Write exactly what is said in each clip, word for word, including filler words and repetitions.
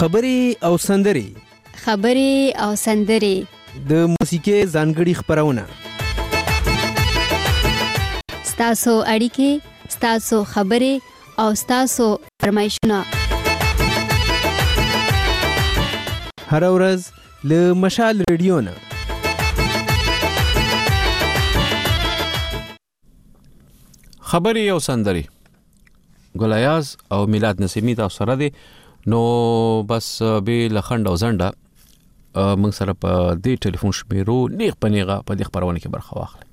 خبرې او سندرې خبرې او سندرې د موسیقۍ ځانګړي خپرونه ستاسو اړیکې ستاسو خبرې او ستاسو فرمایشونه هر ورځ له مشال ریډیو نه خبرې او سندرې ګلایاز او میلاد نسیمی تاسو سره دي نو بس به لخند او زنده موږ سره په دې ټلیفون شمیرو نیغ پنیغه په دې خبرونه کې برخه واخلي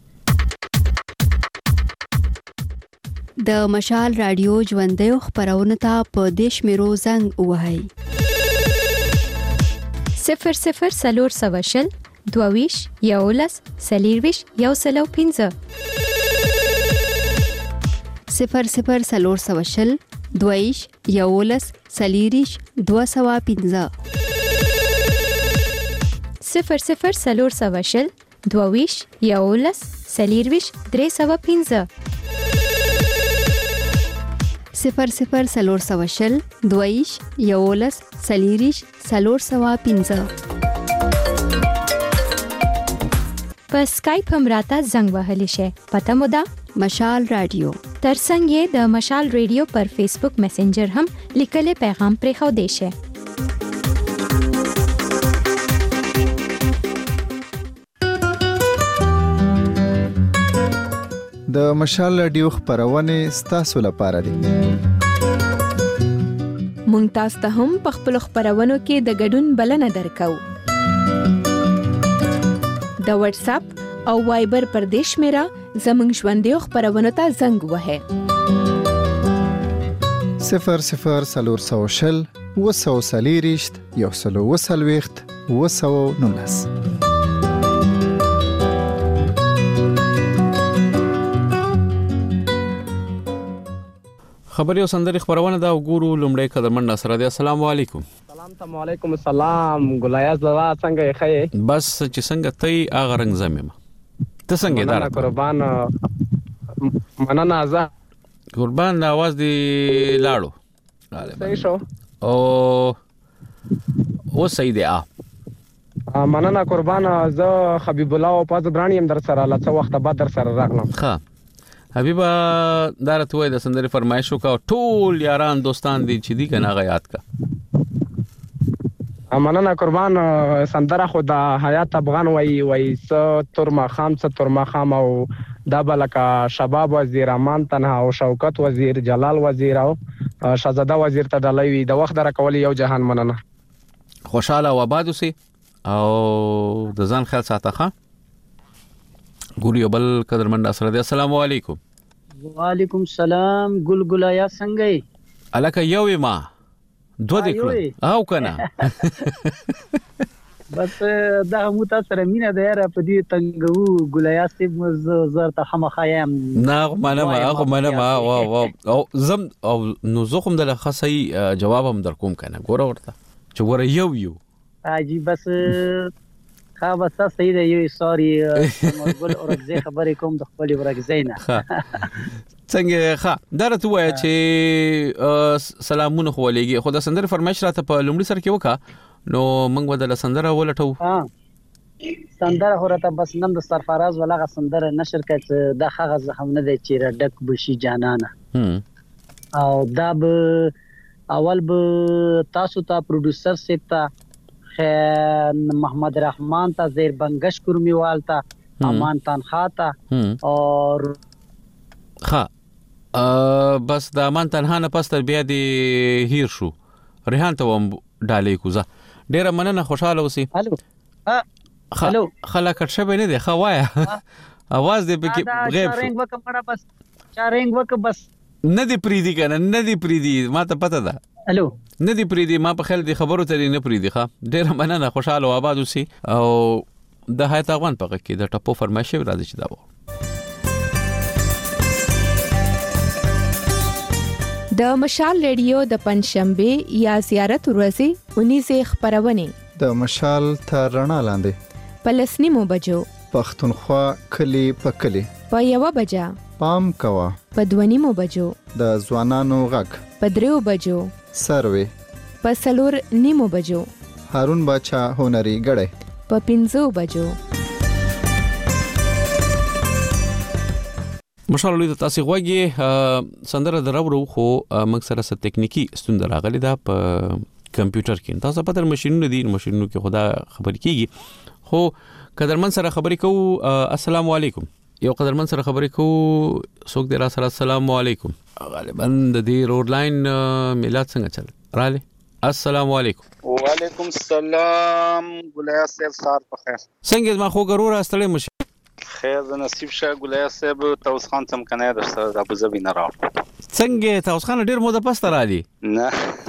د مشال رادیو ژوندۍ خبرونه ته په دې شمیرو زنګ وهاي صفر صفر سلور سواشل دوویش یولس سلیرویش یو سلو پینزه صفر صفر سلور سواشل دویش یولس سلیریش دو سوا پینزه صفر صفر سلور سواشل دوویش یولس سلیرویش درې سوا پینزه صفر صفر سلور سواشل دویش یولس سلیریش سلور سوا پینزه په سکایپ هم راته زنګ وهلی شي پته مو ده مشال رادیو ترڅنګ یې د مشال ریډیو پر فیسبوک میسنجر هم لیکلي پیغام پرې خو دی شي د مشال رادیو خبرونه ستاسو لپاره دي مونږ تاسو ته هم په خپل خبرونو کې د ګډون بلنه درکو د واتس اپ او وایبر پر دیش میرا زمنګ ژوندۍ خبرونه ته زنګ وهه صفر صفر سلور سوشل وسو سلیریشت یو سلو وسلويخت وسو نونس خبرې او سندرې خبرونه دا وګورو لومړی قدرمن ناصر دی السلام علیکم سلام علیکم السلام ګلایاز زوا څنګه یې بس چې څنګه ته هغه رنگ زمیم ته څنګه دار قربان مننه ازا قربان आवाज دی لاړو صحیح شو او او صحیح دی ا مننه قربان زه حبیب الله او پاز برانیم در سره لڅ وخت بعد در سره راغلم ها حبیبا دارت وای د سندري فرمایش وکاو ټول یاران دوستان دي چې دي کنه غیات کا مننه قربان سندره خو د حیات افغان وای وای س ترما خام س ترما خام او د بلکا شباب وزیر امان تنها او شوکت وزیر جلال وزیر او شهزاده وزیر ته دلوي د وخت درکول یو جهان مننه خوشاله و آباد اوسئ او د ځان خیال ساتخه ګوري بل قدرمن ناصر دی السلام علیکم وعلیکم السلام ګل ګلایا څنګه یې الکه یو ما دو دې کړو او کنه بس دا مو تاسو سره مینه ده را په دې تنګو ګلایا سیب مز زرت خامخایم نه منه ما خو منه ما وا وا او زم او نو زخم د خاصي جواب هم در کوم کنه ګوره ورته چې ګوره یو یو اجي بس خا بس صحیح دی یو سوري مګل اورګزه خبرې کوم د خپل ورګزې نه څنګه ښه درته وای چې سلامونه خو لګي خو د سندر فرمایش راته په لومړي سر کې وکا نو موږ بدل سندره ولټو ها سندره هورته بس نن د سرفراز ولغه سندره نشر کړه د خغه زخم نه دی چې ډک بشي جانانه او دا به اول به تاسو ته پروډوسر سیتا محمد رحمان تا زیر بنگش کرمیوال تا امان تنخوا تا اور ها بس د امان تنها نه پس تر بیا دی هیر شو ریحان ته وم ډالې کوزه ډیره مننه خوشاله اوسې الو ها الو خلا کټ شبه نه دی خوایا आवाज دې پکې غیب شو چارنګ وک مړه بس چارنګ وک بس نه دی پریدي کنه نه دی پریدي ما ته پته ده الو نه دی پریدي ما په خل دی خبرو ته نه پریدي ښه ډیره مننه خوشاله او آباد اوسې او د حیات افغان په کې د ټپو فرمایش راځي چې دا و د مشال ریډیو د پنځشنبه یا زیارت ورځې اونیزه خبرونه د مشال تر رڼا لاندې پلسنی مو بجو پښتونخوا کلی په کلی په یو بجا پام کوا په دوه نیمو بجو د ځوانانو غږ په دریو بجو سروي په څلور نیمو بجو، هارون باچا هنري غړی په پنځو بجو. مشال لوی تاسو غوږی سندره درو خو موږ سره ست ټکنیکی ستونزه راغلی دا په کمپیوټر کې. تاسو په تر ماشینونو دي ماشینونو کې خدا خبر کیږي خو قدرمن سره خبرې کوو. السلام علیکم. یو قدرمن سره خبرې کوو څوک دی را سره. السلام علیکم. غالبا د دې روډ لاین میلاد څنګه چل رااله. السلام علیکم. وعلیکم السلام. ګلیا صاحب سار په خیر. څنګه ما خو ګرور استړې مشه. خیر د نصیب شه ګلیا صاحب توس خان سم کنه در سره ابو ظبي نه راو. څنګه توس خان ډیر موده پس تر علي. نه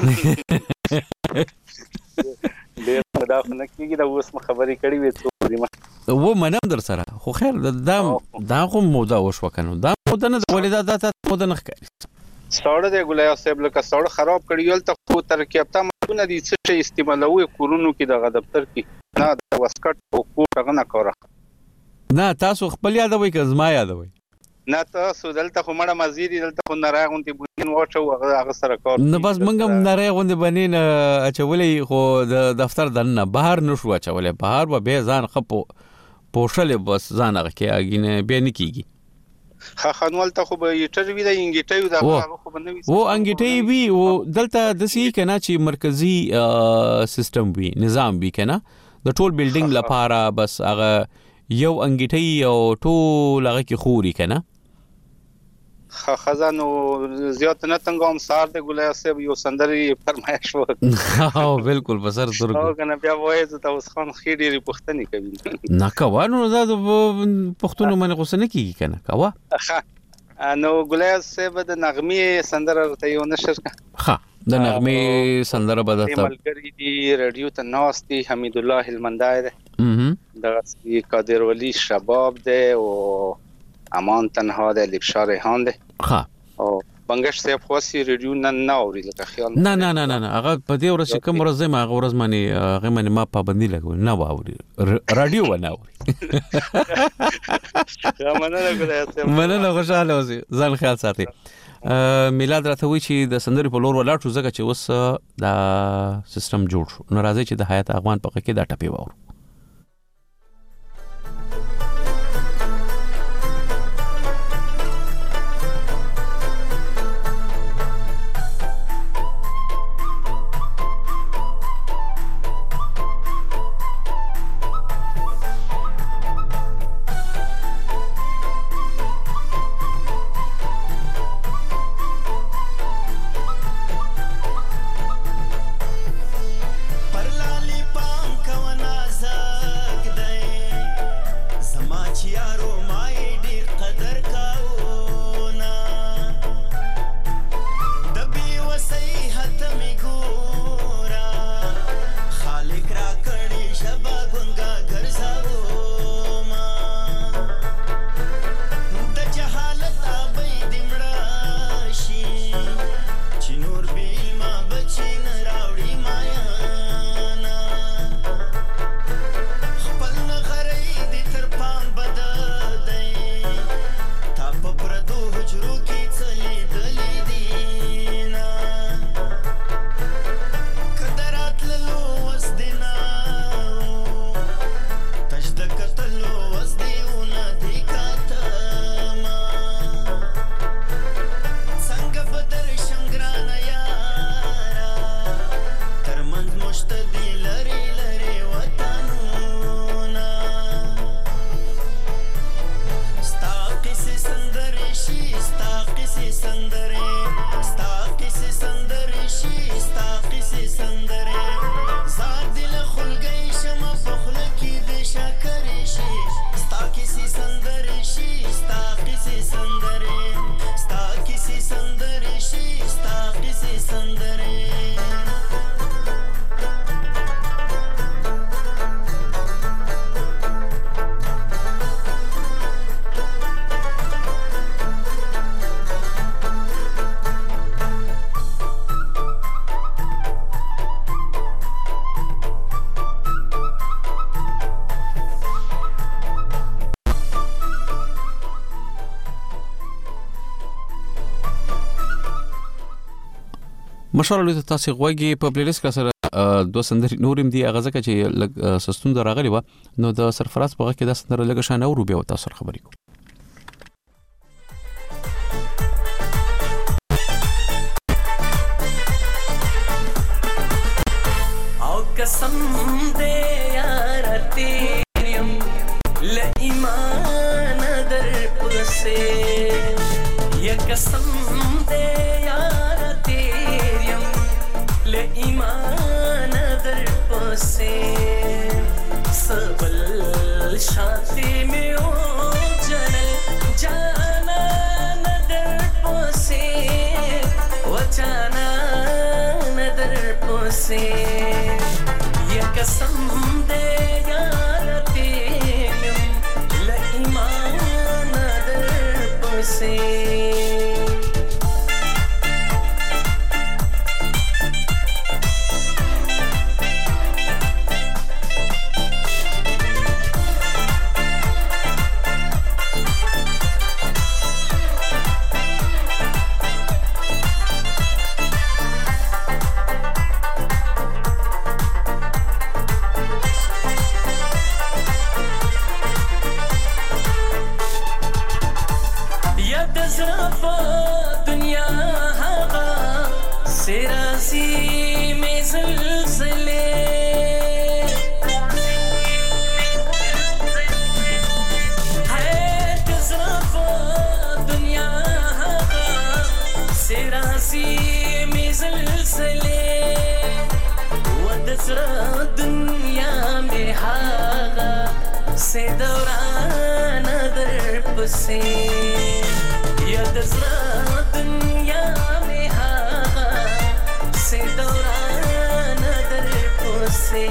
ډیر دا نه کیږي دا اوس خبرې کړې وې ته و منم در سره خو خیر دا دا خو موده وشو کنه دا موده نه ولې دا د موده نه ښکاري. ساړه دی ګلیا صاحب لکه ساړه خراب کړی ول ته خو ترکیب ته مونه دي څه استعمالوي کورونو کې د دفتر کې نه د واسکټ او کوټه نه کوره. نه تاسو خپل یادوي که زما یادوي. نه تاسو دلته خو مړه مزيري دلته خو نارای غونډي بونین واچو هغه سره کار. نه بس منګم نارای غونډي بنین اچولې خو د دفتر دنه بهر نشو اچولې بهر به به ځان خپو پوښلې بس ځان هغه کې اګینه به نه کیږي. خا خانوال ته خو به یټر وی د انګیټیو دا هغه خو بنوي و انګیټي وی او دلته د سی کنه چې مرکزی سیستم وی نظام وی کنه د ټول بلډینګ لپاره بس هغه یو انګیټي او ټول هغه کې خوري کنه. خا خزانو زیات نه تنګوم سار د ګلیا صاحب یو سندري فرمایش وکړ. ها بالکل بسر درګو. او کنه بیا وایي ته اوس خان خېډي ری پښتني کوي. نه کوانو دا پښتون باندې غوسه نه کیږي کنه کوا. نو ګلیا صاحب د نغمه سندره ته یو نشر کا. ها د نغمه سندره بدلته. ملګری دی رادیو ته ناستي حمید الله هلمندای ده. د قادر ولی شباب ده او امان تنها ده لبشار ریحان ده. ها او بنگش صاحب خاصی رادیو نه نه اوري لکه خیال. نه نه نه نه هغه په دې ورځ کوم ورځ ما هغه ورځ باندې هغه باندې ما پابندي لګول نه اوري رادیو و نه اوري. یا مننه ګلیا صاحب. مننه خوشاله اوسئ ځان خیال ساتئ. میلاد راته وی چې د سندري په لور ولاړ شو ځکه چې اوس دا سیستم جوړ شو. نو راځي چې د حیات افغان په کې دا ټپي وورو. مشال تاسو غوږی په پلی لیست کې سره دوه سندري نورم دی هغه ځکه چې لګ سستون راغلی و نو د سرفراز په کې د سندره لګ شان او بیا تاسو خبرې کو او قسم دې یار تیریم ل ایمان در پسه یا قسم دې یار تیریم ل ایمان در پسه سبل شاتی میں او جنل جانا ندر پسه و جانا ندر پسه یا قسم دے یار تیریم ل ایمان در پسه दुनिया में हागा से दौरान दर पसे या दसरा दुनिया में हागा से दौरान दर पसे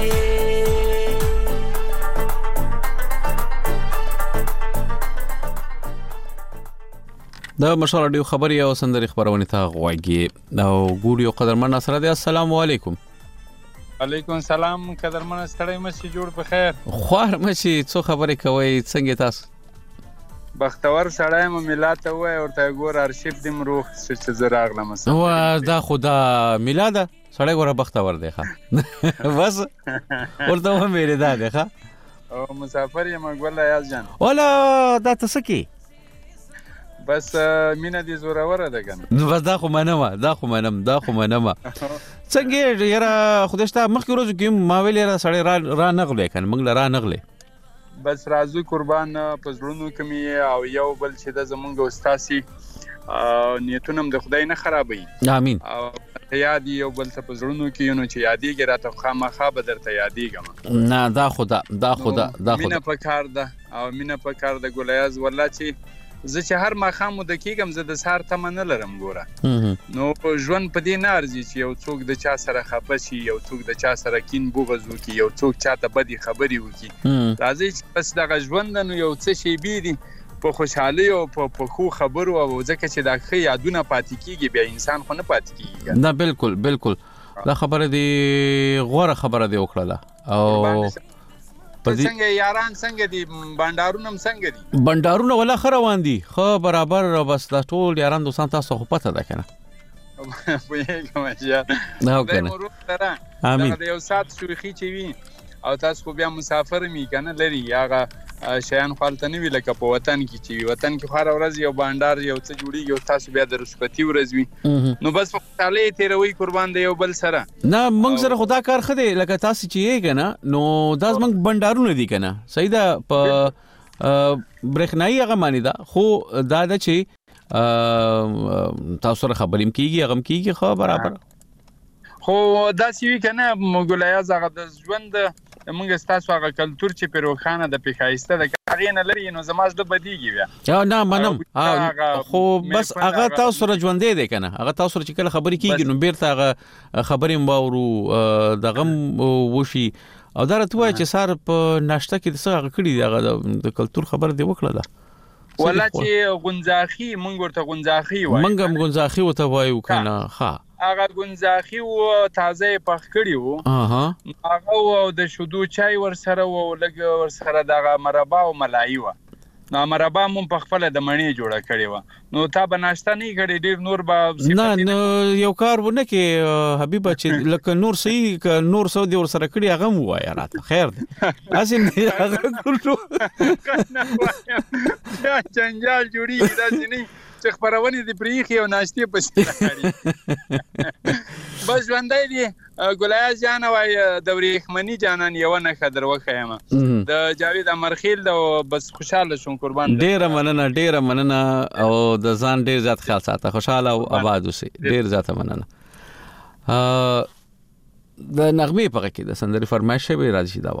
دا مشال ډیو خبري او سندري خبرونه ته غوږی او ګوريو قدرمن سره دی السلام علیکم علیکم السلام قدرمن ستړی مشي جوړ په خیر خوار مشي څو خبرې کوي څنګه تاسو بختور سړی مو میلاد ته وای ورته ګور ارشیف دیم روح چې زراغله مس او دا خدا میلاد سړی ګور بختور دی ښا بس ورته مې لري دا دی ښا او مسافر یم ګول یاز جان ولا دا تسکی بس مینه دي زوروره ده کنه نو بس دا خو منم دا خو منم دا خو منم څنګه یاره خودشته مخکې روز کې ما ویل را سړی را را نغلې کنه موږ را نغلې بس راځو قربان پزړونو کمی او یو بل چې د زمونږ استاسي نیتونه د خدای نه خرابوي امين او یادي یو بل ته پزړونو کې نو چې یادېږي راته خامخا به درته یادېږم نه دا خدا دا خدا دا خدا مینه په کار ده او مینه په کار د ګولیاز والله چې زه چې هر ماښام د کېږم زه د سهار تمه نه لرم ګوره نو ژوند په دې نه ارزي چې یو څوک د چا سره خفه شي یو څوک د چا سره کین بغض وکړي یو څوک چاته بدې خبرې وکړي راځي چې بس دغه ژوند نو یو څه شی بي دي په خوشحالي او په ښو خبرو او ځکه چې دا ښه یادونه پاتې کېږي بیا انسان خو نه پاتې کېږي نه بالکل بالکل دا خبره دی غوره خبره دی وکړه او څنګه یاران څنګه دي بندارونه څنګه دي بندارونه ولا خروان دي خو برابر بس د ټول یاران دوستان تاسو خو پته ده کنه په کومه چې نه کنه امين دا یو سات شوخي چې وي او تاسو خو بیا مسافر می کنه لري هغه شیان خپلته نه وی لکه په وطن کې چې وطن کې خار ورځ یو بندر یو څه جوړیږي او تاسو بیا د رسپتی ورځ وي نو بس په تعالی تیروي قربان دی یو بل سره نه موږ سره خدا کار خدي لکه تاسو چې یې کنه نو داس موږ بندارونه دي کنه صحیح ده په برېښنايي هغه معنی ده خو دا د چې تاسو سره خبرېم کیږي هغه کیږي خو برابر خو دا سی کنه مګولیا زغه د ژوند موږ ستاسو هغه کلچر چې پیروخانه د پیخایسته د کارینه لري نو زماج د بدیږي بیا یا نه منم خو بس هغه تاسو سره ژوندې دی کنه هغه تاسو سره چې کله خبرې کیږي نو بیرته هغه خبرې مباورو د غم وشي او دا راته وای چې سار په ناشته کې د څه کړی دی هغه د کلچر خبر دی وکړه دا ولا چې غنځاخي مونږ ورته غنځاخي وای مونږ هم غنځاخي وته وایو کنه ها هغه غنځاخي و تازه پخ کړی وو اها هغه او د شودو چای ور سره و لګ ور سره دغه مربا او ملای و نو مربا مون په خپل د مڼې جوړه کړې و نو تا به ناشته نه کړې ډیر نور به نه نو یو کار ونه کې حبیبه چې لکه نور صحیح نور سو دی ور سره کړی هغه مو وای راته خیر دی اسین هغه کولو دا جنجال جوړی دا نه چې خبرونه دي پریخي او ناشته پسې راړي بس ژوندۍ دي ګلایاز جان وای د ورېخمنی جانان یو نه خدر وخایم د جاوید امرخیل د بس خوشاله شوم قربان ډیره مننه ډیره مننه او د ځان ډیر زیات خیال ساته خوشاله او آباد اوسئ ډیر زیات مننه د نغمه په کې د سندري فرمایشه به راځي دا و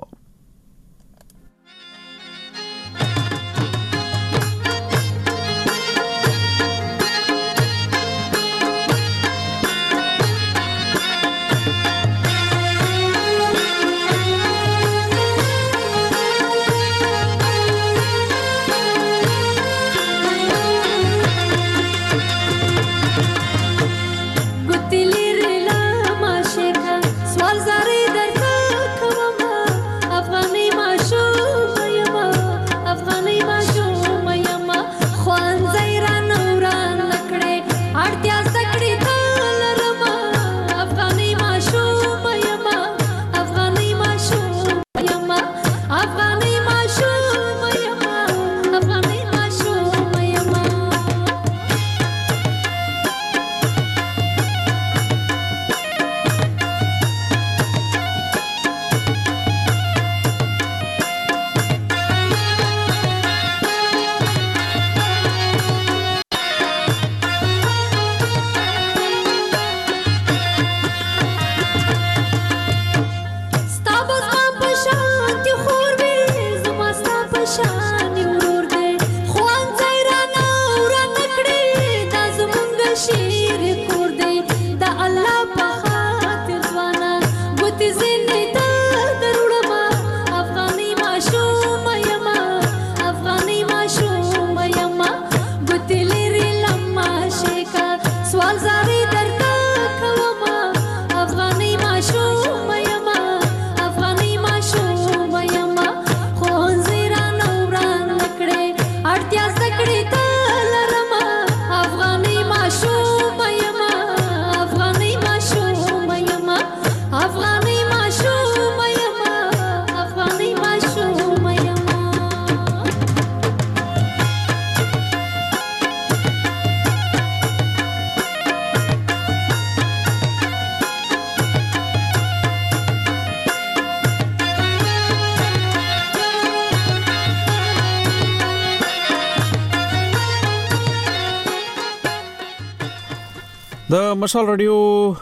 د مشال رادیو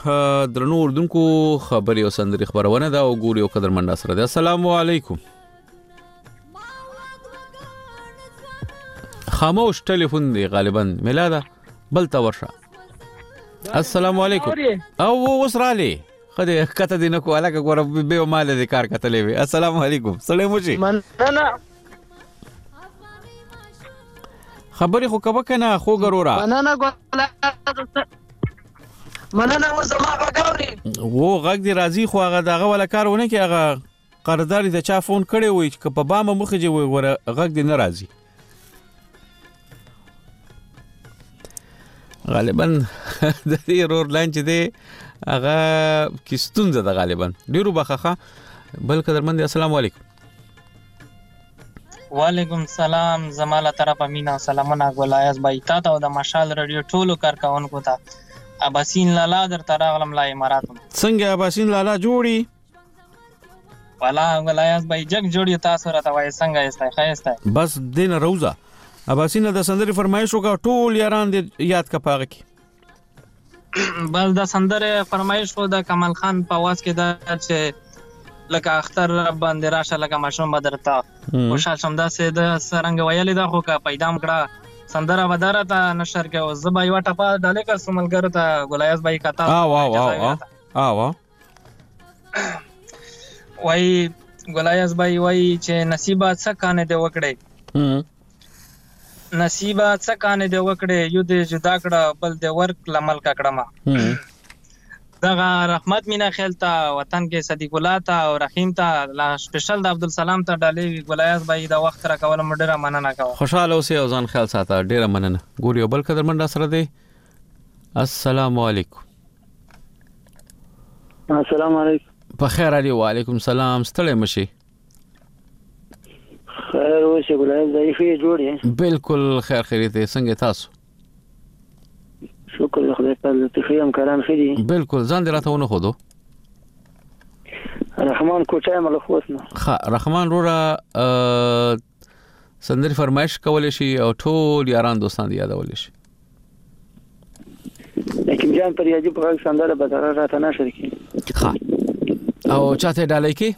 درنو اردوونکو خبري او سندري خبرونه دا او ګوري او قدرمن سره ده السلام علیکم خاموش ټلیفون دی غالبا میلاده بل تا ورشه السلام علیکم او وسرالي خدای کته دینه کو علاقه ګور به مال دي کار کتلې وي السلام علیکم سلام وشي مننه خبري خو کبه کنه خو ګرورا مننه ګولا مننه و زما غاوري وو غږ دی راځي خو هغه دغه ولا کارونه کې هغه قرارداد ته چا فون کړي وي چې په بامه مخه جوړ وره غږ دی نه راځي غالبا د دې رور لانچ دی هغه کیستون زده غالبا ډیرو بخخه بل قدرمن السلام علیکم وعلیکم السلام زماله طرفه مینا سلامونه ګولایاز بای تا ته د مشال رادیو ټولو کارکونکو ته اباسین لالا در تراغلم لا امارات څنګه اباسین لالا جوړي والا ګولایاز بای جګ جوړي تاسو راته وای څنګه استای خایسته بس دین روزه اباسین د سندري فرمایش وکړه ټول یاران دې یاد کا پاغه کی بس د سندره فرمایش خو د کمال خان په आवाज کې دا چې لکه اختر باندې راشه لکه ماشوم بدرتا خوشحال شمدا سه د سرنګ ویلې دا خو کا پیدام کړه سندره وداره ته نشر کې او زبا یو ټپه ډالې کا سملګر ته ګولایاز بای کتا ا وا وا ا وا وای ګولایاز بای وای چې نصیبه څه کانه دی وکړي نصیبه څه کانه دی وکړي یو دې جدا کړه بل دې ورک لمل کړه ما دغه رحمت مینا خیل ته وطن کې صدیق الله ته او رحیم ته لا سپیشل د عبدالسلام ته ډالۍ ګلایاز بای دا وخت را کوله مډره مننه کوم. خوشاله اوسې او ځان خیال ساته. ډیره مننه. ګوري بل قدرمن را سره دی. السلام علیکم. السلام علیکم. په خیر علی وعلیکم السلام. ستړی مشي. خیر اوسې ګلایاز دای خې جوړې. بالکل خیر خیریت څنګه تاسو؟ شکر خدای په دې ته یم کاران خېدي. بالکل ځان دې راته ونه خودو. رحمان کوټه مل خوښنه. ها رحمان رورا سندري فرمایش کولې شي او ټول یاران دوستان دی یادول شي. لیکن جان پر یادی په سندره به راته نه شریکي. ها او چاته ډالۍ کی؟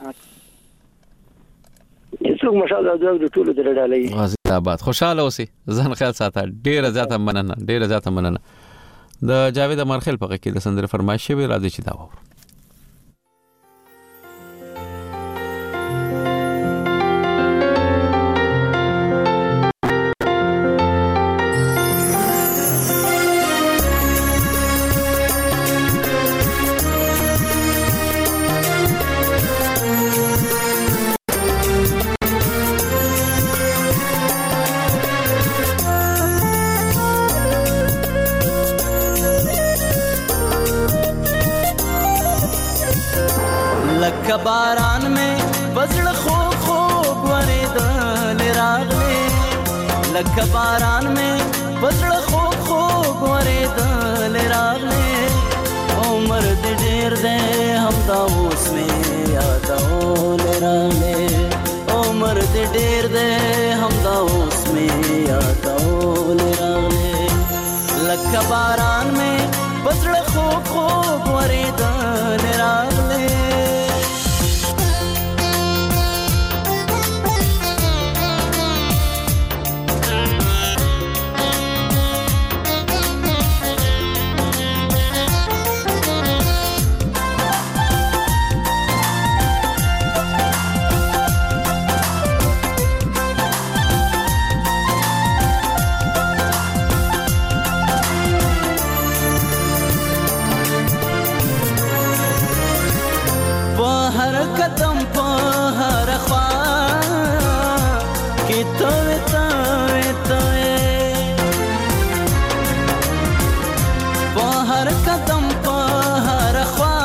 څوک مشاله دوه د ټولو در ډالۍ. غازی آباد خوشاله اوسې ځان خیال ساته. ډیره زیاته مننه ډیره زیاته مننه. د جاوید امرخیل په کې د سندره فرمایش وی راځي چې دا وره. बारान में बजड़ खो खो वरेदल रागले लक बारान में बजड़ खो खो वरेदल रागले उमर दे डेर दे हम दाऊस में यादों रागले उमर दे डेर दे हम दाऊस में यादों रागले लक बारान में बजड़ खो खो वरेदल रागले कदम पर ख्वा कि तोए तोए तोए बाहर कदम पर ख्वा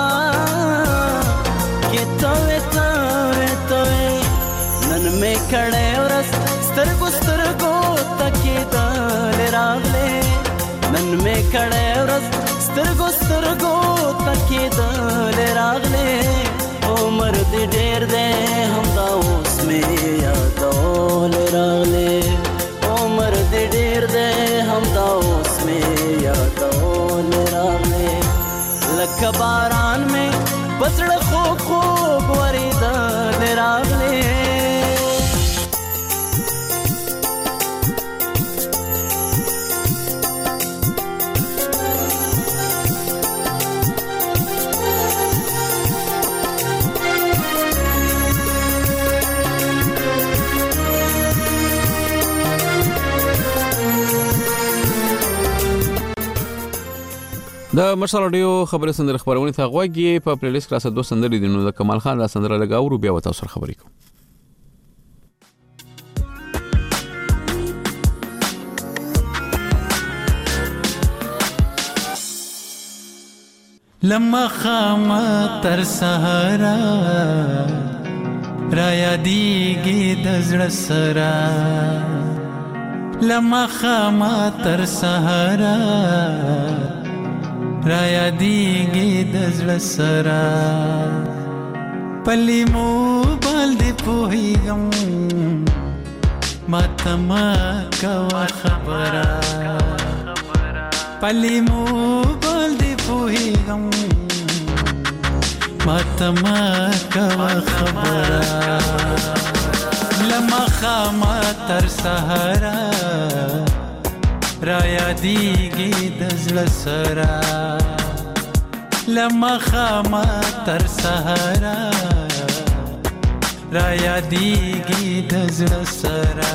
कि तोए तोए तोए नन में खड़े और स्तरगो स्तरगो तके दल रागले नन में खड़े और स्तरगो स्तरगो तके दल रागले उमर दे डेर दे हम दाऊस में यादों रागले उमर दे डेर दे हम दाऊस में यादों रागले लक बारान में बजड़ खो खो वरेदल रागले د مرسل رادیو خبري سندره خبرونه ته غوږی په پلی لیست کلاسه دوه سندرې دي نو د کمال خان را سندره لګاو بیا وتا سره خبرې کوم. لما خامه تر سهارا را یادېږي د زړه سره لما خامه تر سهارا را یادېږي د زړه سره پلی موبایل دې پوهېږم ماته ما کوه خبره پلی موبایل دې پوهېږم ماته ما کوه خبره لما خامه تر سهاره را یادېږي د زړه سره لما خامه تر سهاره را یادېږي د زړه سره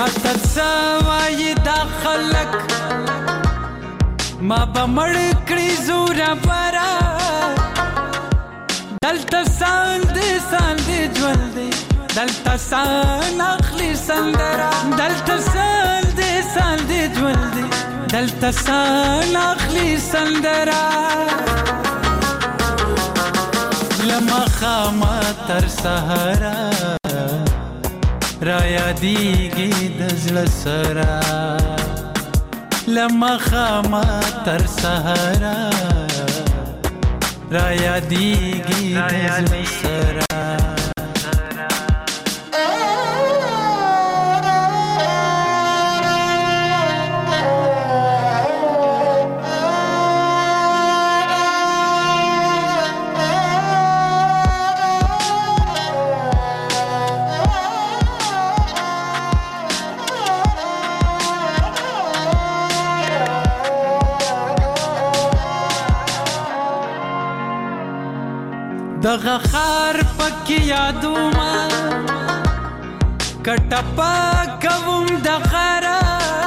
راته څه وایي دا خلک ما به مړ کړي زوره بره دلته سال دې سال دې ژوند دی دلته سال اخلي سندره دلته سال دې سال دې ژوند دی دلته سال اخلي سندره لما خاما تر سهرا را یادیږي د زړه سره لما خاما تر سهرا را یادیږي د زړه سره دغه خار پکې یادوما کټپا کوم د غرا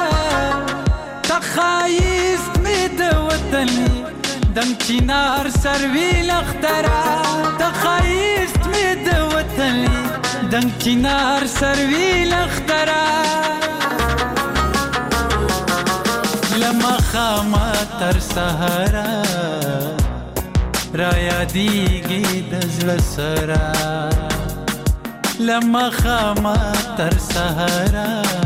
تخایست مې د وطن دم چینار سروي لخترا تخایست مې د وطن دم چینار سروي لخترا لما خاما تر سهرا را یادیږي د زړه سره لما خاما تر سهرا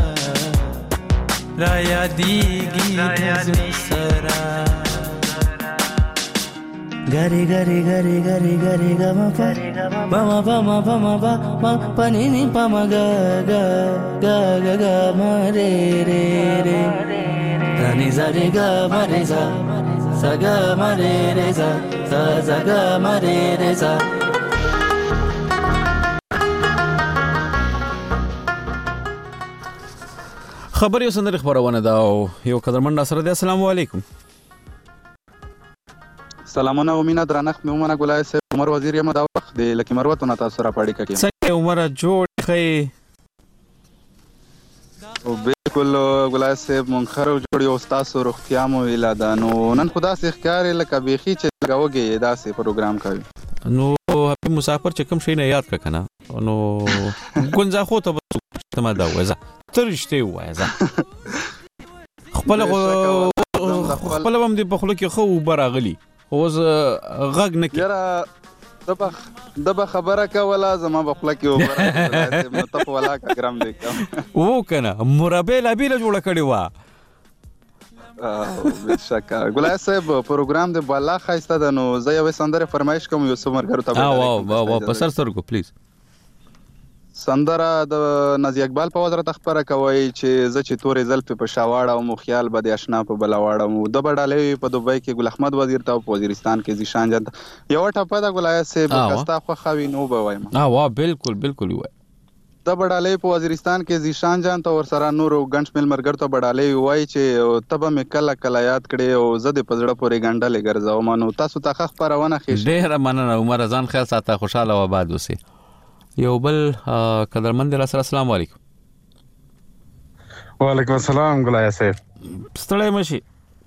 را یادیږي د زړه سره Gari gari gari gari gari gama pa Bama bama bama ba ma pa ni ni pa ma ga ga ga ga ga ma re re re Da ni za re ga ma re za Sa ga ma re re za Sa za ga ma re re za خبر یو سندري خبرونه دا او یو قدرمن سره دی. السلام علیکم. سلامونه او مینا درنښت مې ومنه ګلای صاحب عمر وزیر یم دا وخت د لکی مروت نه تاسو را پاړی کوي. څنګه عمر جوړ خې او بالکل ګلای صاحب مونږ خرو جوړ یو تاسو روغتیا مو ویلا دا نو نن خدا سي ښکار لکه بیخي چې لګاوږي دا سي پروګرام کوي. نو مسافر چې کوم شي نه یاد کا کنه نو ګونځه خو ته ما دا وځه ترشته وایزه خپل خپل هم دې په خلو کې خو براغلی اوس غږ نه کی یاره دبه دبه خبره کوله زما په خپل کې وبره نو ته ولا ګرام دې کوم و کنه مرابه لا بیل جوړ کړي وا بشکا ګلای صاحب پروګرام دې بالا خایسته ده نو زه یو سندره فرمایش کوم یو سمرګرو ته واو واو په سر سر کو پلیز سندره د نازي اقبال په وزارت خبره کوي چې زه چې تورې زلفې په شاواړه او مخیال به د آشنا په بلاواړه مو د بډالې په دوبۍ کې ګل احمد وزیر ته په وزیرستان کې زیشان جد یو ټپه د ګلای صاحب کستا خو خوي نو به وایم ها وا بالکل بالکل وای د بډالې په وزیرستان کې زیشان جان ته ور سره نور غنټ مل مرګر ته بډالې وای چې تبه مې کله کله یاد کړي او زه د پزړه پورې ګنډلې ګرځاو مانو تاسو ته خبرونه خېش ډېر مننه عمر ځان خیال ساته خوشاله و آباد اوسئ. یو بل قدرمند را سره السلام علیکم. وعلیکم السلام ګلای صاحب. ستړی مشي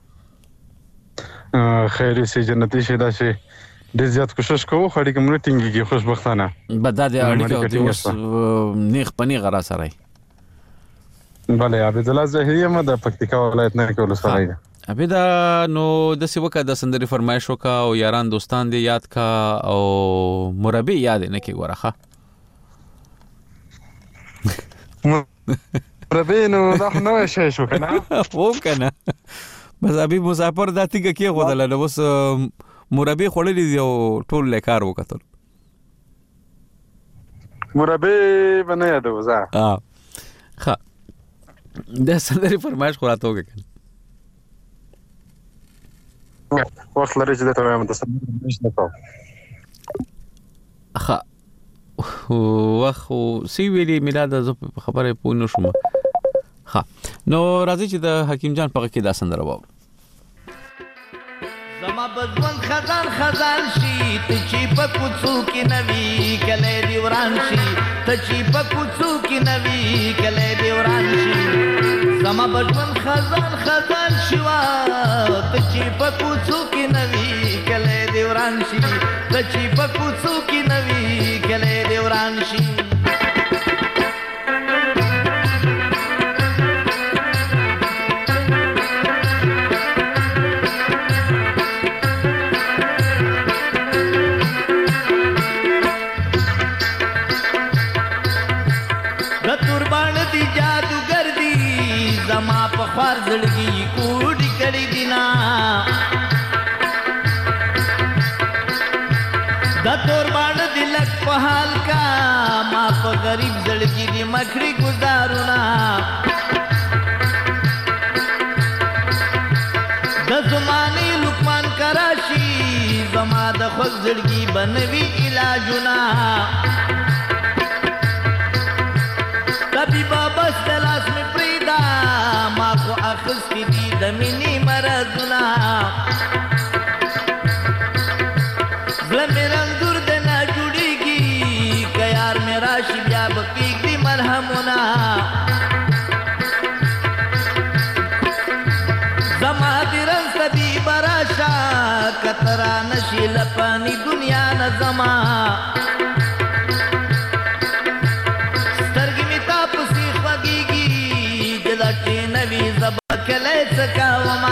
خیری سي جنتی شه دا شه د زیات کوشش کوو خړی کوم ټینګي کې خوشبختانه بدا د اړیکو د اوس نیخ پنی غرا سره بله عبد الله زهری ما د پکتیکا ولایت نه کول سره ابدا نو د سی وکړه د سندري فرمایش وکا او یاران دوستان دې یاد کا او مربي یاد نه کی ورخه مربي نو دا نو شي شو کنه و کنه بس ابي مسافر داتې کې غوډل نو بس مربي خړلې دی او ټول لیکار وکتل مربي باندې یادو زه ها ها د سندري فرمایش خوراتو کې وخت لري چې ته وایم تاسو نشته کو ها واخو سی ویلي میلاد ز خبره پونه شوم ها نو راځي چې د حکیم جان په کې دا سندره وو زما بزون خزان خزان شي ته چې په کوڅو کې نوي کله دی وران شي تچی پکوڅو کی نوی کله دی وران شي زما بچپن خزان خزان شوا تچی پکوڅو کی نوی کله دی وران شي تچی پکوڅو کی نوی کله دی وران شي خوار زړګي کوډي کړي دینا د تور باندې دلک په حال کا ما په غریب زړګي دی مخړي گزارونا د زماني لقمان کراشي زما د خو زړګي بنوي علاجنا کبي بابا ستلاس می پریدا ما کو اخستی دی د مینی مرزنا زلم رنگور د نه جوړیږي کيار میرا شي بیا بکیږي دی مرهمنا زما درن سدي براشا کترا نشي لپانی دنیا نظما کله څکاوما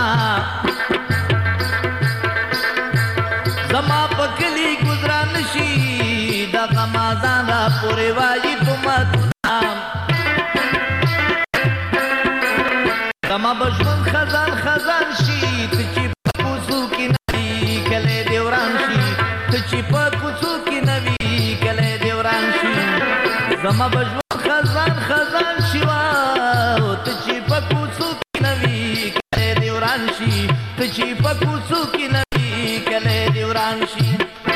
زما پکلی گزران شي دا غمازان را پورې وایي تمه زما بشمن خزان خزان شي ته چې په کوڅو کې نوي کله دی وران شي ته چې په کوڅو کې نوي کله دی وران شي زما بشمن خزان خزان شي وا ته چې په کوڅو نوی کله دی وران شي ته چې په کوڅو کې نوی کله دی وران شي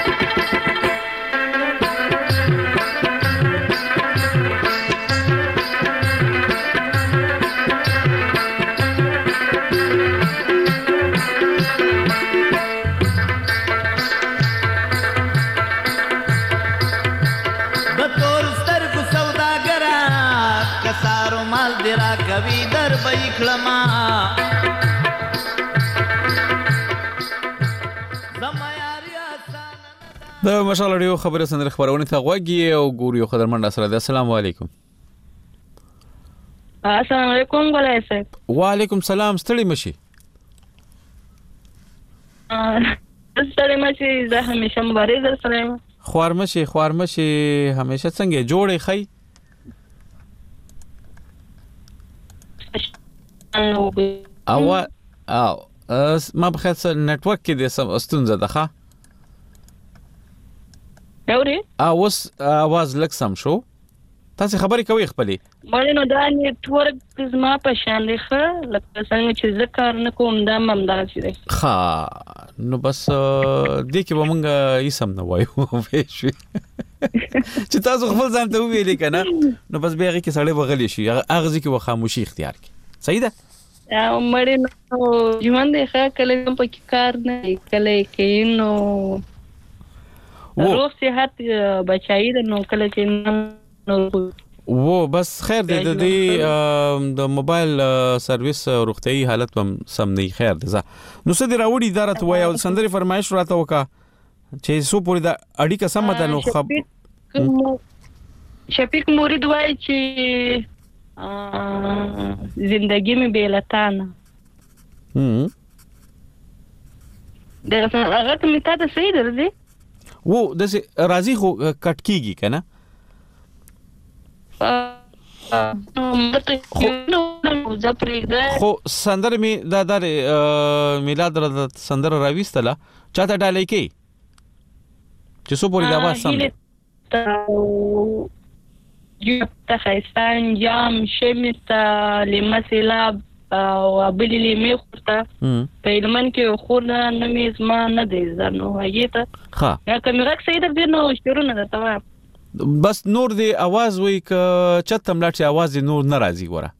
د تور سترګو سوداګرا کسارو مال دی را کوي در بېکړما د مشال اړیو خبره سندره خبرونه ته غوږی او ګوريو خدرمن سره د السلام علیکم السلام علیکم ګلای صاحب وعلیکم سلام ستړي مشي ستړي مشي زه همیشه مبارز سره خوار مشي خوار مشي همیشه څنګه جوړې خی او او ما بخاطر نتورک کې د سم استونزه ده ښه اوري اوس आवाज لک سم شو تاسو خبرې کوي خپلې مړ نو دا نتورک زما په شان دی ښه لکه څنګه چې ذکر نه کوم دا ممدار شي ښه نو بس دې کې به مونږ یې سم نه وایو وښوي چې تاسو خپل ځان ته ویلې کنه نو بس به هغه کې سړی بغلی شي هغه ځکه و خاموشي اختیار کړي صحیح ده او مړ نو ژوند دی ښه کله هم پکې کار نه کله کې نو روغ صحت بچای د نو کله چې نو وو بس خیر دی د دې د موبایل سرویس روغتي حالت هم سم نه خیر دی نو څه دی راوړي اداره وای او سندري فرمایش راته وکا چې سو پوری د اړیکه سم ده نو خب شفیق مرید وای چې زندگی می بیلتانه هم دغه هغه ته میته ته صحیح درځي وو د راضی خو کټ کیږي کنه خو سندر می دا د میلاد را سندر راويستله چاته ډالې کی چې سو پوری دا واسه سم یو تخیستان جام شمت لمثلا او بللی می خورتا په لمن کې خورنا نمیز ما نه دی زنو هغه ته ها یا کوم رک سید د نو شروع نه تا بس نور دی आवाज وای ک چتم لاټي आवाज نور ناراضي وره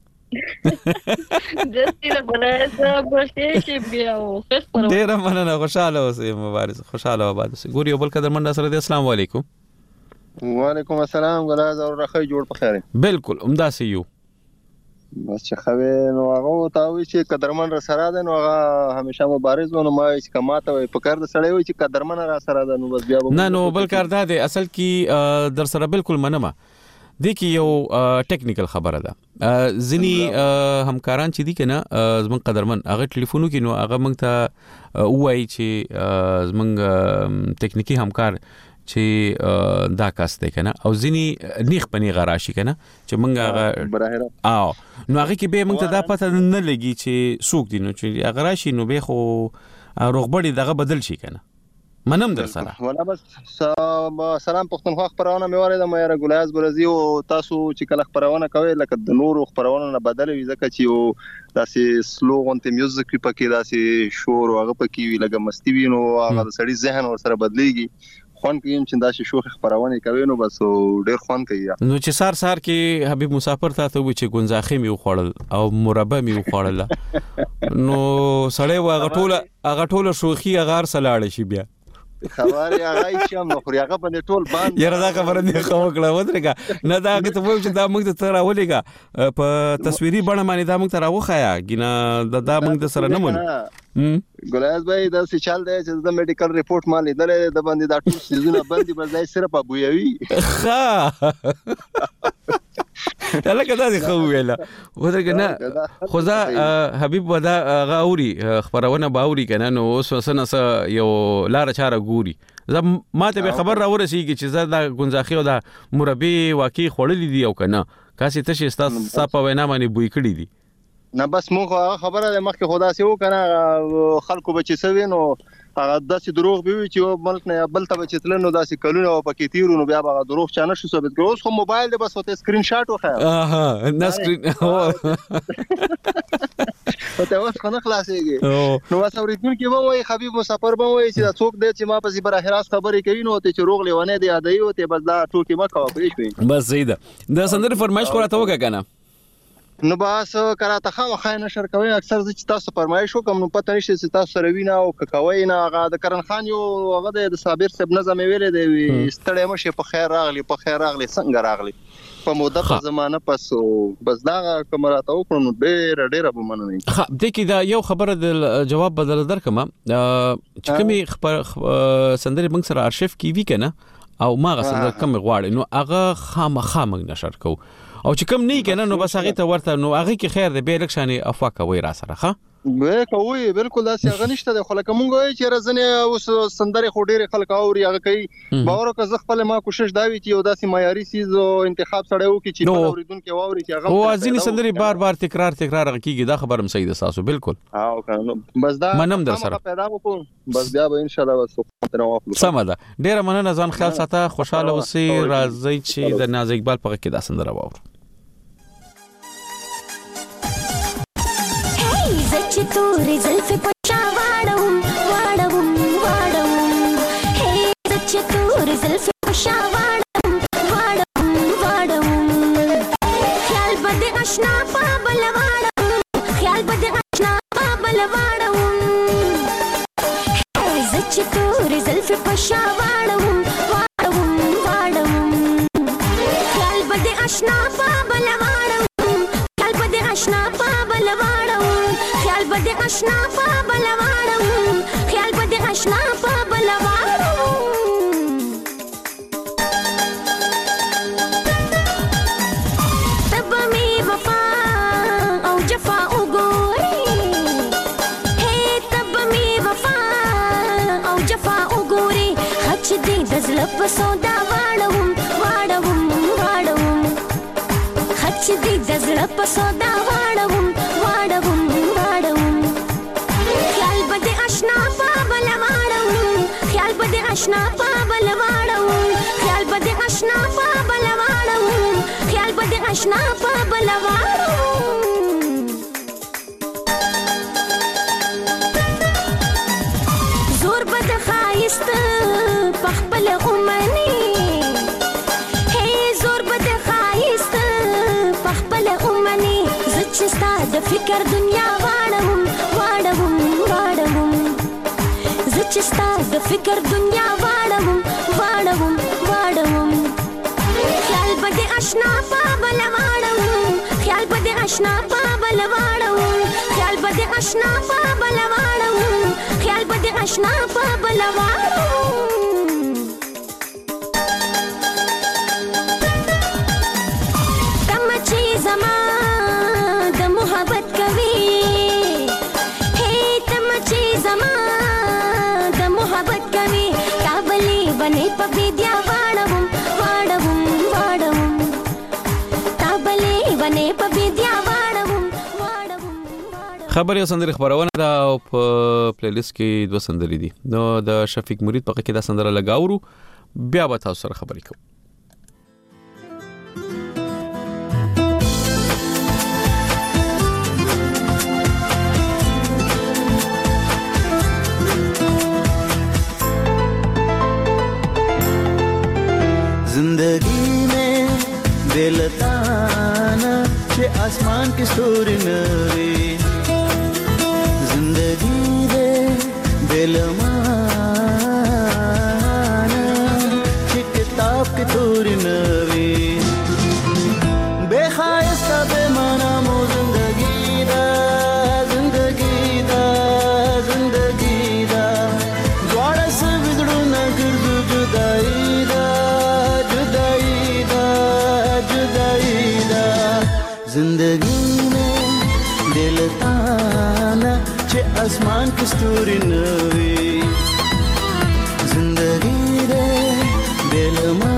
دستي بلایسه بوشي چې بیا خو پر ډیر مننه خوشاله اوسې مبارز خوشاله آباد اوسې ګوري بل قدر منډه سره د السلام علیکم وعلیکم السلام ګلاز او رخی جوړ په خیر بالکل همداسې یو بس چې خوي نو هغه تاوي چې قدرمن را سره ده نو هغه همیشه مبارز و نو ما چې کماته وي په کار د سړی وي چې قدرمن را سره ده نو بس بیا نه نو بل کار ده د اصل کې در سره بالکل منمه د کی یو ټیکنیکل خبره ده ځنی همکاران چې دي کنه زمون قدرمن هغه ټلیفونو کې نو هغه مونږ ته وایي چې زمونږ ټیکنیکی همکار چې دا کاست دی کنه او ځنی نیخ پنی غراشي کنه چې مونږ هغه او نو هغه کې به مونږ ته دا پته نه لګي چې سوق دي نو چې هغه راشي نو به خو روغبړي دغه بدل شي کنه منم در سره ولا بس سلام پښتونخوا خبرونه مې واره د مېره ګلاز برزي او تاسو چې کله خبرونه کوي لکه د نورو خبرونه نه بدل وي ځکه چې یو داسې سلوغون ته میوزیک پکې داسې شور او هغه پکې وي لکه مستی وي نو هغه د سړي ذهن ور سره بدليږي خوان کوم چې دا شوخ خبرونه کوي نو بس ډېر خوان کوي نو چې سار سار کې حبيب مسافر ته ته و چې ګنزاخي مې وخوړل او مربع مې وخوړل نو سړی واغه ټوله هغه ټوله شوخي هغه سلاړ شي بیا خبري هغه چې نو خوري هغه په ټول باندې یره دا خبره نه خو کړه ودرګه نه دا ته وایي چې دا موږ ته راولېګا په تصویري بڼه باندې دا موږ ته راوخایا ګینه دا دا موږ سره نه مونږ ګلاز بھائی دا څه چل دی چې د میډیکل ریپورت مال لیدل د باندې دا ټول سيزونه باندې بس دای صرف ابویوي ښه لکه دا خو ویلا ودرګه نه خو دا حبيب ودا غاوري خبرونه باوري کنه نو اوس وسنه یو لار چاره ګوري زه ماته به خبر را ورسیږي چې زه دا ګنزاخي او دا مربي واقعي خړلې دي او کنه کاسي ته شي تاسو صاحب وینا باندې بوې کړی دي نه بس مونږ خبره ده مخکې خدا سي وکنه خلکو بچي سوي نو هغه داسې دروغ به وي چې ملک نه بل ته بچي تل نو داسې کلونه او پکې تیرو نو بیا هغه دروغ چانه شو ثابت کړو اوس خو موبایل دی بس وته سکرین شاټ وخه اها نه سکرین ته اوس خو نه خلاصيږي نو واسه ورېدون کې وای حبيب مسافر به وای چې څوک دی چې ما په زی بره راست خبرې کوي نو ته چې روغ لیونه دی یادای او ته بس دا ټوکی ما کوي پېښ بس زیاده د سندر فرمایش کوله ته وکړه کنه نو باس کراته خامہ خای نشر کوي اکثر چې تاسو فرمایش وکم نو پته نشته چې تاسو سره وینا او کوي نه هغه د کرن خان یو هغه د صابر صاحب نظم ویلې دی ستړی مشه په خیر راغلی په خیر راغلی څنګه راغلی په موده په زمانه پس بس دا کومراته وکړو نو ډېر ډېر به مننه ها د کی دا یو خبره د جواب بدل درکم چې کومي خبر سندري بنک سره ارشیف کی وی کنه او ما غسل کوم غواړي نو هغه خامہ خامہ نشر کو او چې کوم نه کنه نو بس هغه ته ورته نو هغه کې خیر دی به لکشانه افوا کوي را سره ښه به کوي بالکل دا څنګه نشته د خلک مونږ چې رزنه اوس سندره خو ډېر خلک اوري هغه کوي باور که زه خپل ما کوشش دا وی چې یو داسې معیاري سیز او انتخاب سره وکړي چې په اوریدونکو واوري چې هغه او ځینې سندري بار بار تکرار تکرار کیږي دا خبرم صحیح ده تاسو بالکل ها کنه بس دا منم در سره پیدا وکړو بس بیا به ان شاء الله بس تر واخلو سم ده ډېر مننه ځان خیال ساته خوشاله اوسئ راځي چې د ناز اقبال په کې دا سندره واورو زچ تورې زلفې په شا واړوم واړوم واړوم هی زچ تورې زلفې په شا واړوم واړوم واړوم خیال به د اشنا په بل واړوم خیال به د اشنا په بل واړوم هی زچ تورې زلفې په شا واړوم واړوم واړوم خیال به د اشنا په بل واړوم خیال به د اشنا په بل واړوم خیال بده اشنا په بل واړم خیال بده اشنا په بل واړم تب می وفا او جفا وګوري هي تب می وفا او جفا وګوري حج دې د زړه په سودا واړم واړم واړم حج دې د زړه په سودا واړم واړم اشنا په بل واړم خیال بده اشنا په بل واړم خیال بده اشنا په بل واړم زور بده خایست په خپل اومني هي زور بده خایست په خپل اومني زچ ستا د فکر دنیا واړم واړم واړم زچ ستا د فکر دنیا واړم واړم واړم بده آشنا په بلواړو خیال بده آشنا په بلواړو خیال بده آشنا په بلواړو خیال بده آشنا په بلواړو تم چې زما د محبت کوي هي تم چې زما د محبت کوي تابلي بنې په بيدیا واړم واړم واړم تابلي بنې په بيدیا واړم خبري او سندري خبرونه دا په پلی لیست کې دوه سندري دي نو د شفیق مرید په کې دا سندره لګاورو بیا به تاسو سره خبرې کوم जिंदगी में बेलताना चे आसमान की स्टोरी नवी जिंदगी दे बेलमाना चे किताब की तोरी नवी बेखायस्ता बेमाना मो जिंदगी दा जिंदगी दा जिंदगी दा द्वारा से विदड़ू न गिरजू जुदाई जिंदगी में दिल ताना चे आसमान की स्टोरी नवी जिंदगी दे दिल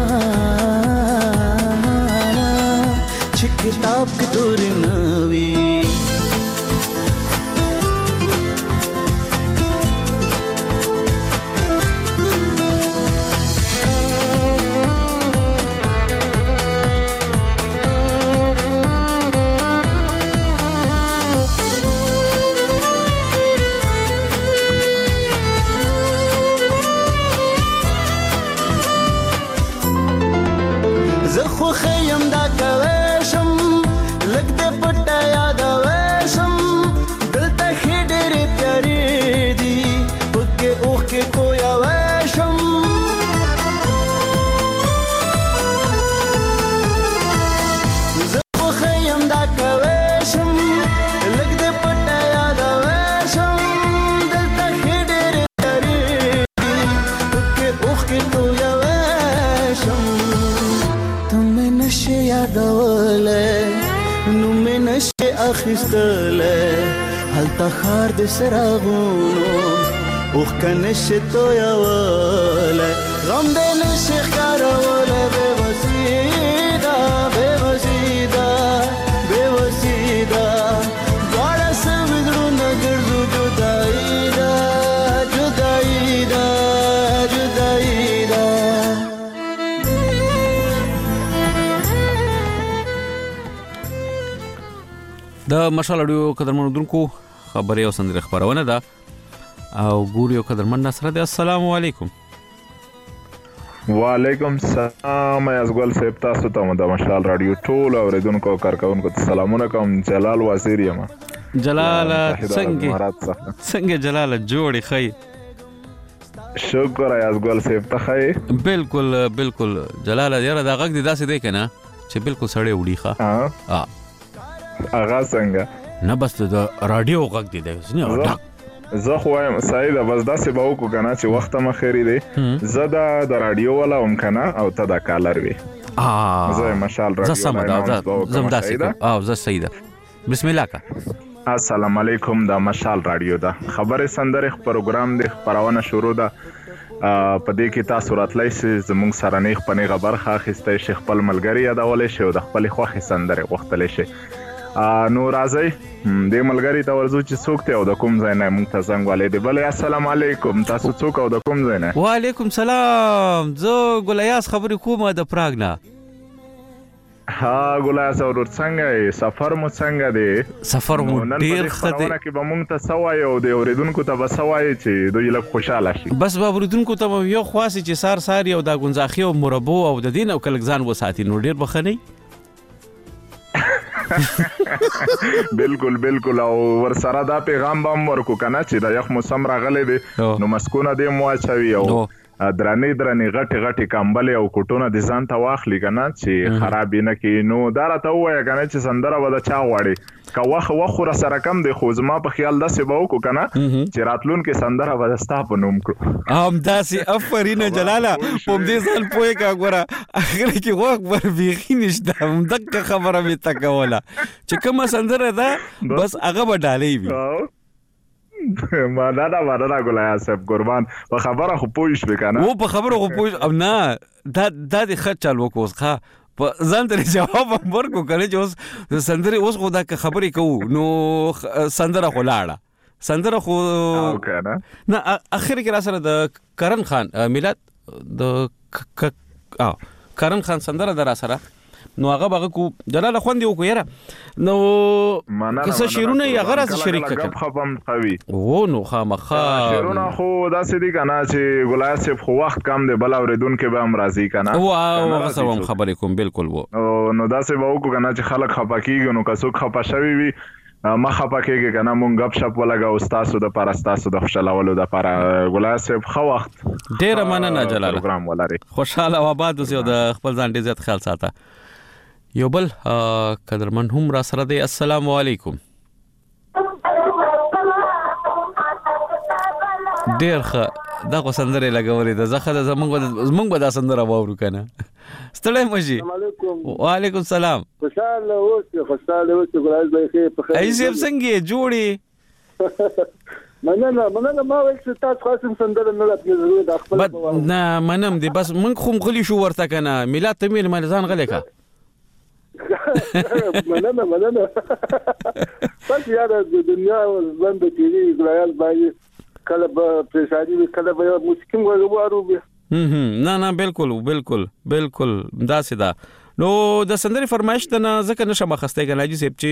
माना चे किताब की तोरी नवी زخو خیم دا کوشم لگ دے پٹا یاد ویشم دلتا خیڈر پیاری دی پکے اوخ کے کویا ویشم زخو خیم دا کوشم لگ دے پٹا یاد ویشم دلتا خیڈر پیاری دی پکے اوخ کے کویا ویشم تمہیں نشے یادولے نومے نشے اخیستلے حالتا خار دے سراغونو اوخ کا نشے تو یاولے غم دے نشے خارولے بے وسیدہ بے وسیدہ بے وسیدہ دوارا سے بدرو نگرزو جدائی دا جدائی دا جدائی دا د مشال اډیو قدرمن دونکو خبري او سندره خبرونه ده او ګوري او قدرمن سره ده السلام علیکم وعلیکم السلام یازګل صاحب تاسو ته د مشال رادیو ټول اوریدونکو کارکونکو ته سلامونه کوم جلال وزیر یم جلال څنګه څنګه جلال جوړی خی شکر یازګل صاحب ته خی بالکل بالکل جلال یاره دا غږ دې داسې دی کنه چې بالکل سړی وړي ښه ها اغا څنګه نه بس د رادیو غږ دی نه زه خو وایم سعید بس داسې به وکړو کنه چې وخت ما خیری دی زه د رادیو والا هم کنه او ته د کالر وي زه مشال رادیو زه سم دا زم داسې او زه سعید بسم الله کا السلام علیکم د مشال رادیو دا خبره سندره پروګرام دی خبرونه شروع ده په دې کې تاسو راتلای شئ زموږ سره نه خپل خبرخه اخیستای شئ خپل ملګری یادولای شئ او د خپل خوښي سندره وختلی شئ نو راځي د ملګری ته ورزو چې څوک ته او د کوم ځای نه موږ ته زنګ والي دی بل السلام علیکم تاسو څوک او د کوم ځای نه وعلیکم سلام زه ګلیاس خبرې کوم د پراګ نه ها ګلیاس اور څنګه سفر مو څنګه دی سفر مو ډیر خدای نن کې به موږ ته سوای او د اوریدونکو ته به سوای چې دوی له خوشاله شي بس به اوریدونکو ته یو خواسي چې سار سار یو د غونځاخي او مربو او د دین او کلګزان وساتي نو ډیر بخنی بالکل بالکل او ور سره دا پیغام بم ورکو کنه چې د یخ موسم راغلی دی نو مسکونه دې مو اچوي او درنې درنې غټې غټې کمبلې او کوټونه د ځان ته واخلي که نه چې خراب یې نه کړي. نو دا راته ووایه که نه چې سندره به د چا غواړې که وخت وخت خو راسره کم دی خو زما په خیال داسې به وکړو که نه چې راتلونکې سندره به د ستا په نوم کړو. همداسې افرینه جلاله په همدې ځان پوهې که ګوره اخر کې وخت ور بیخي نشته. همدغه خبره مې ته کوله چې کومه سندره ده بس هغه به ډالۍ وي. مننه مننه ګلایاز صاحب قربان په خبره خو پوه شوې که نه و په خبره خو پوه او نه دا دا دې ښه چل وکړو اوس ښه په ځان ته جواب هم ورکړو که نه چې اوس سندرې اوس خو دا که خبرې کوو نو سندره خو لاړه سندره خو نه اخر کې را سره د کرن خان میلاد د کرن خان سندره ده را سره نو هغه به کو جلاله خوندې وکړو یاره نو که څه شعرونه یې هغه راسه شریک کړل ګپ خپ هم قوي و نو خامخا شعرونه خو داسې دي که نه چې ګلایاز صاحب خو وخت کم دی بل اورېدونکي به هم راځي که نه و هغه سره هم خبرې کوم بالکل و نو داسې به وکړو که نه چې خلک خفه کېږي نو که څوک خفه شوي وي ما خفه کېږي که نه مونږ ګپ شپ ولګوو ستاسو دپاره ستاسو د خوشحالولو دپاره. ګلایاز صاحب ښه وخت ډېره مننه جلاله پروګرام ولرئ خوشحاله او آباد اوسئ او د خپل ځان ډېر زیات خیال ساته. یو بل قدرمن هم را سره دی. السلام علیکم. ډېر ښه دا خو سندرې لګولې ده زه ښه ده زمونږ به دا سندره واورو که نه ستړی مه شي. وعلیکم السلام. خوشحاله اوسې خوشحاله اوسې ګلایاز بھائی ښې ای صاحب څنګه یې جوړې مننه مننه ما ویل چې تاسو خاصم سندره نه راته ضروري دا خپل نه منم دی بس موږ خو غلي شو ورته که نه میلاد ته مې مال ځان غلی که مننه مننه بس یاره د دنیا ژوند د تیری ګلایاز بھائی کله به پریشانی وي کله به موسیقي وغواړو نه نه بالکل بالکل بالکل داسې ده. نو د سندرې فرمایش ته نه ځکه نشم اخیستی که ناجي صاحب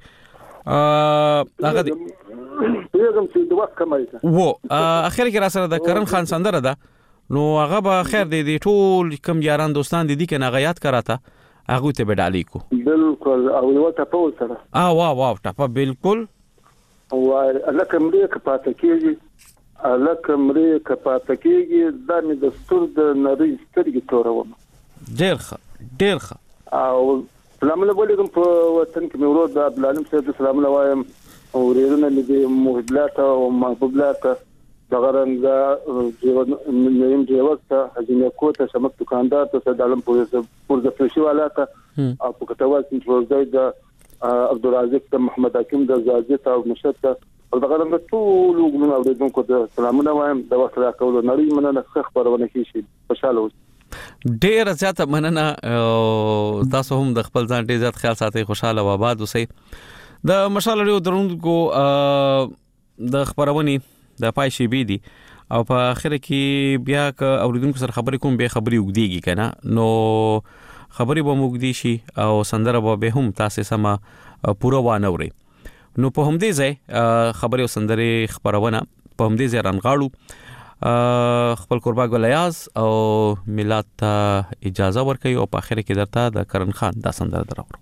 چې هغه دی پوهېږم چې د وخت کمی ده و اخر کې را سره د کرن خان سندره ده نو هغه به خیر دی دی ټول کوم یاران دوستان دي دي که نه هغه یاد که راته هغوی ته به ډالۍ کړو. بالکل او یوه ټپه ورسره واه واه ټپه بالکل وایي هلکه مرې که پاته کېږي هلکه مرې که پاته کېږي دا مې د ستور د نرۍ سترګې توروم. ډېر ښه ډېر ښه او سلامونه ولیکم په وطن کې مې ورور د عبدالعلیم صاحب ته سلامونه وایم ورېرونه مې د محبلا ته او محبوبلا ته دغه رنګه نعیم جیوز ته حاجي نیکو ته شمک دکاندار ته سید عالم پرزفرشي والا ته او په کټوال سنټروزای د عبدالرازق ته محمد حکیم د زازي ته او نشد ته او دغه رنګه ټول وګړو اوریدونکو ته سلامونه وایم د وخت راکولو نړۍ مننه ښه خبرونه کیږي خوشاله اوسئ. ډېره زیاته مننه تاسو هم د خپل ځان ډېر زیات خیال ساتئ خوشاله او آباد اوسئ. د مشال رادیو درونکو د خبرونې د پای شیبې دي او په اخر کې بیا که اوریدونکو سره خبرې کوم بیا خبرې اوږدېږي که نه نو خبرې به هم اوږدې شي او سندره به بیا هم تاسې سمه پوره وانه اورئ. نو په همدې ځای خبرې او سندرې خپرونه په همدې ځای رانغاړو خپل قربا ګلایاز او میلاد ته اجازه ورکوي او په اخر کې درته د کرن خان دا سندره دراوړو.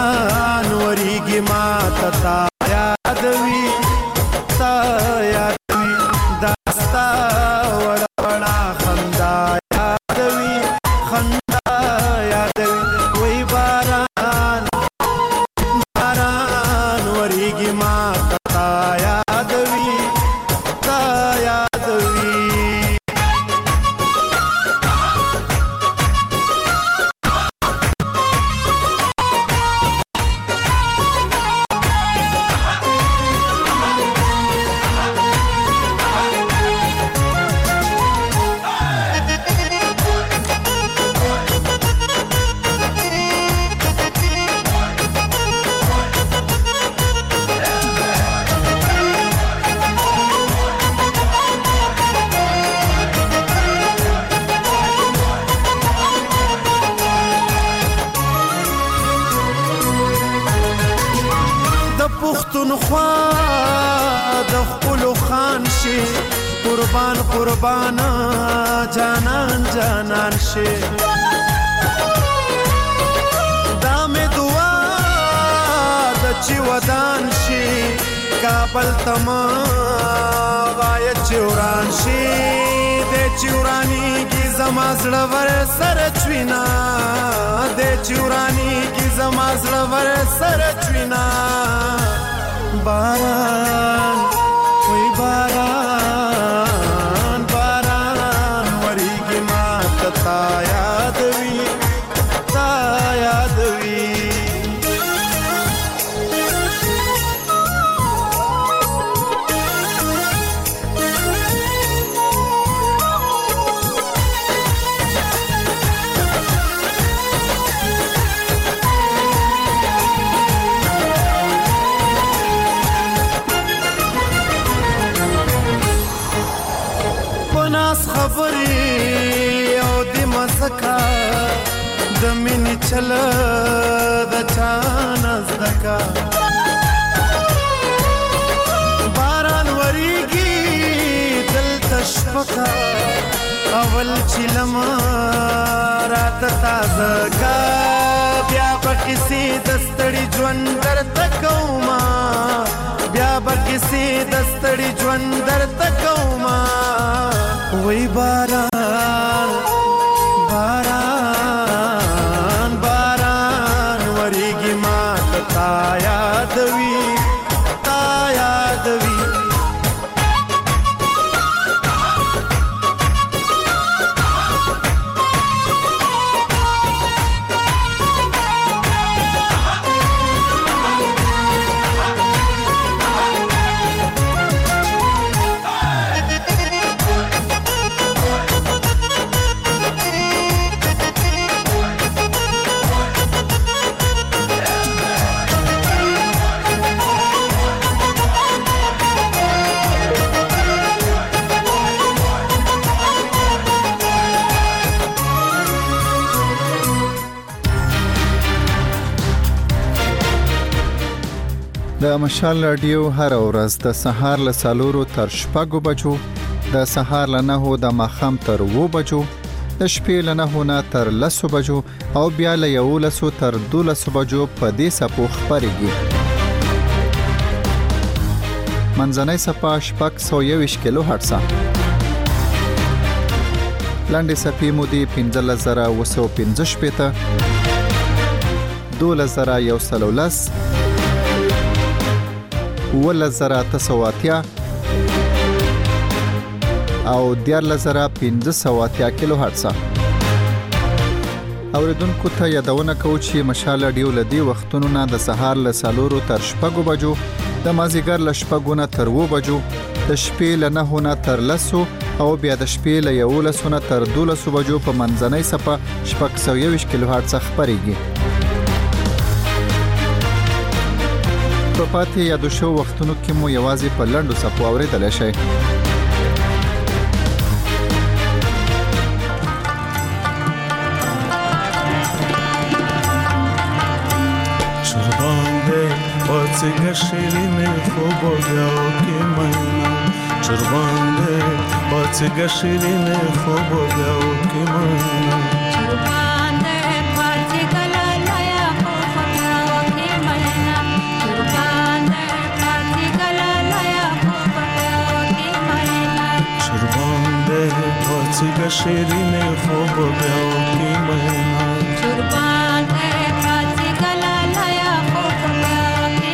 باران وریږي ما ته تا یادوي تا یاد خوا د خپل خان شي قربان قربان جانان جانان شي دا مې دعا د چې ودان شي کابل تما غایه چوران شي د چورانی کی زما زړه ور سره چوینا د چورانی کی زما زړه ور سره چوینا باران وای باران باران وریږي ما تا یاد وی تا یاد وی خبرې او د مسکا د مینې چل د چانه زدکا باران وریږي دلته شپکا اول چې لمه راته تازه کا بیا به کیسې د ستړي ژوند درته کومه بیا به کیسې د ستړي ژوند درته کومه وای باران باران باران وریږي ما تا یاد وی تا یاد وی د مشال رادیو هر ورځ د سهار له څلورو تر شپږو بجو د سهار له نهو د ماښام تر اوو بجو د شپې له نهو نه تر لسو بجو او بیا له یولسو تر دولسو بجو په دې څپو خپرېږي منځنۍ څپه شپږ سوه یوویشت کیلو هرټزه لنډې څپې مودې پنځلس زره اوه سوه پنځه شپېته دولس زره یو سل او لس اوولس زره اته سوه اتیا او دیارلس زره پنځه سوه اتیا کیلو هرټزه اوریدونکو ته یادونه کوو چې مشال رادیو له دې وختونو نه د سهار له څلورو تر شپږو بجو د مازدیګر له شپږو نه تر اوو بجو د شپې له نهو نه تر لسو او بیا د شپې له یولسو نه تر دولسو بجو په منځنۍ څپه شپږ سوه یوویشت کیلو هرټزه خپرېږي په پاتې یادو شو وختونو کې مو یوازې په لنډو څپو اورېدلی شئ چربانده پاڅېږه شیرینې خوبو بیاو کې مینا چربانده پاڅېږه شیرینې خوبو بیاو کې مینا پاڅېږه شیرینې خوب بیاو کې مینا چربان دې پاڅېږه لالیه خوب بیاو کې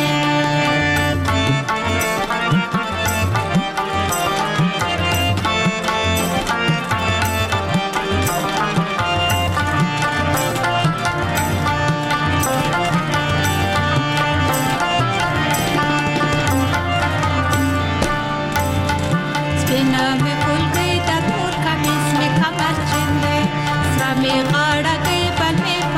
سپینه مې ګلګۍ د تور کمیس مې کمر چینده سره مې غاړه کې بل مې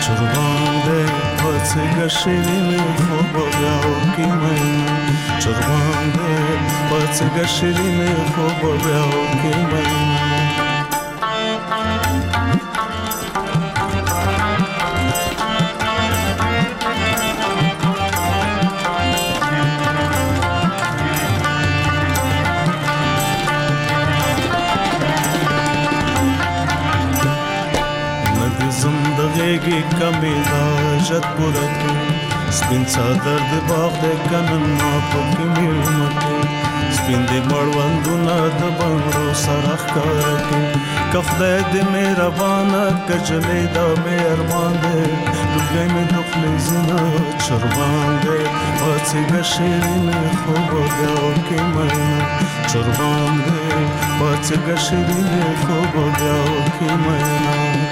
چربان ده پاڅېږه شیرینې خوبه بیا وکړي مینا چربان ده پاڅېږه شیرینې خوبه بیا وکړي مینا زندگی کمی دا جد برکی سپین صدر دی باغ دی کنن ما پکی میلمکی سپین دی مروندونا دا بانگرو سرخ کارکی کخدای دی میربانا کجلی دا میرمان دی لگای می دخلی زینا چربان دی پاڅېږه شیرینې خوبه بیا وکړي مینا چربان دی پاڅېږه شیرینې خوبه بیا وکړي مینا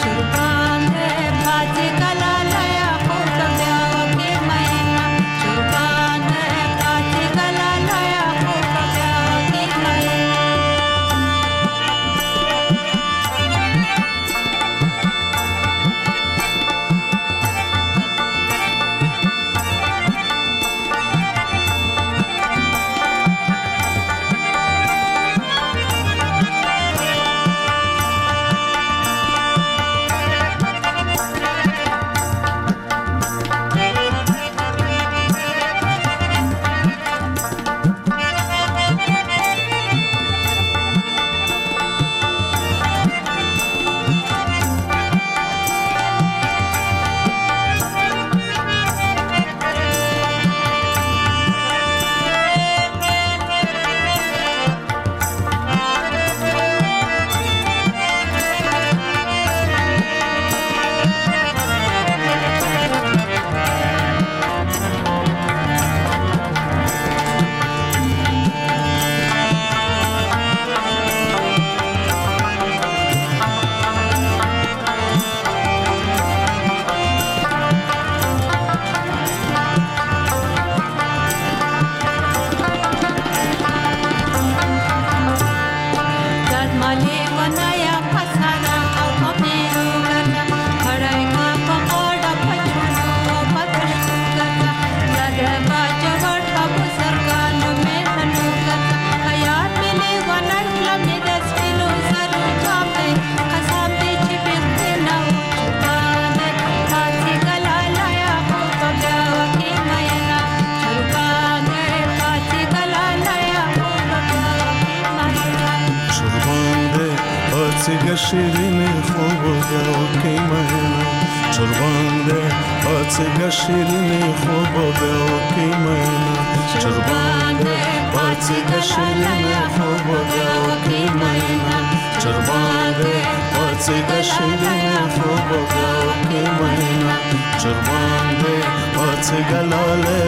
شیرینې خوبه بیا وکړي مینا چربان دی پاڅېږه شیرینې خوبه بیا وکړي مینا چربان دی پاڅېږه شیرینې خوبه بیا وکړي مینا چربان دی پاڅېږه شیرینې خوبه بیا وکړي مینا چربان دی پاڅېږه لاله